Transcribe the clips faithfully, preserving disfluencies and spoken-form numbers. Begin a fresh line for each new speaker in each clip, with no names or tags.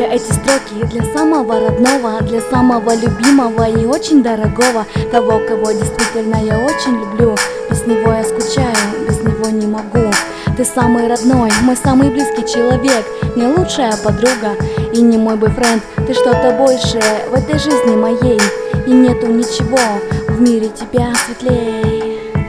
эти строки для самого родного, для самого любимого и очень дорогого, того, кого действительно я очень люблю. Без него я скучаю, без него не могу. Ты самый родной, мой самый близкий человек, не лучшая подруга и не мой бойфренд. Ты что-то большее в этой жизни моей, и нету ничего в мире тебя светлей.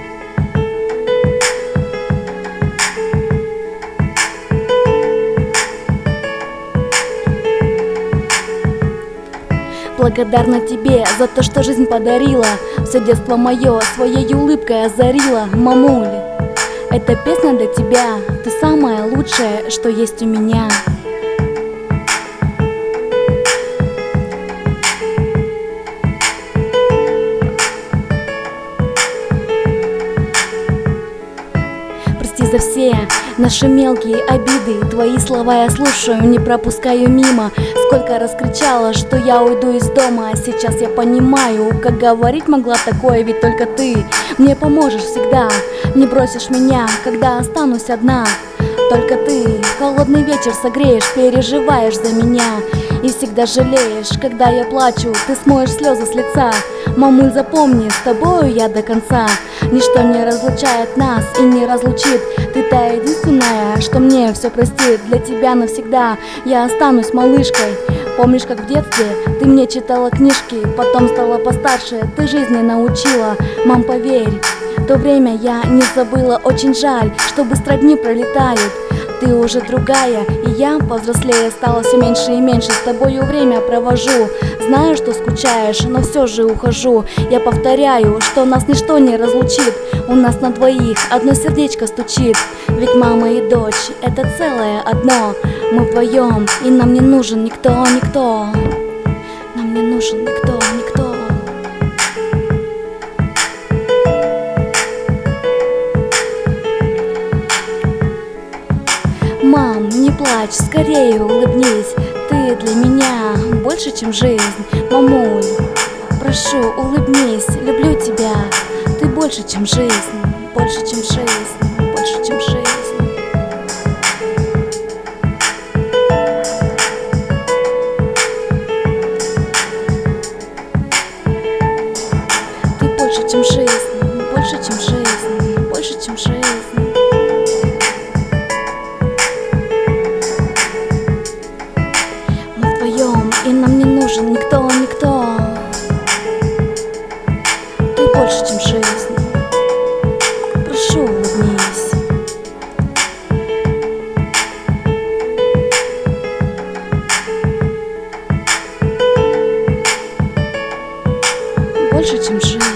Благодарна тебе за то, что жизнь подарила, все детство мое своей улыбкой озарила. Мамуль, эта песня для тебя, ты самое лучшее, что есть у меня. Прости за все наши мелкие обиды, твои слова я слушаю, не пропускаю мимо. Сколько раскричала, что я уйду из дома, а сейчас я понимаю, как говорить могла такое, ведь только ты мне поможешь всегда, не бросишь меня, когда останусь одна. Только ты холодный вечер согреешь, переживаешь за меня и всегда жалеешь, когда я плачу, ты смоешь слезы с лица. Мамуль, запомни, с тобою я до конца. Ничто не разлучает нас и не разлучит. Ты та единственная, что мне все простит. Для тебя навсегда я останусь малышкой. Помнишь, как в детстве ты мне читала книжки, потом стала постарше, ты жизни научила. Мам, поверь, то время я не забыла. Очень жаль, что быстро дни пролетают. Ты уже другая, и я повзрослее стала все меньше и меньше. С тобою время провожу, знаю, что скучаешь, но все же ухожу. Я повторяю, что нас ничто не разлучит. У нас на двоих одно сердечко стучит. Ведь мама и дочь — это целое одно. Мы вдвоем, и нам не нужен никто, никто. Нам не нужен никто, никто. Мам, не плачь, скорее улыбнись. Ты для меня больше, чем жизнь. Мамуль, прошу, улыбнись, люблю тебя. Ты больше, чем жизнь, больше, чем жизнь, больше, чем жизнь. Ты больше, чем жизнь, больше, чем жизнь, больше, чем жизнь. И нам не нужен никто, никто. Ты больше, чем жизнь. Прошу, улыбнись. Больше, чем жизнь.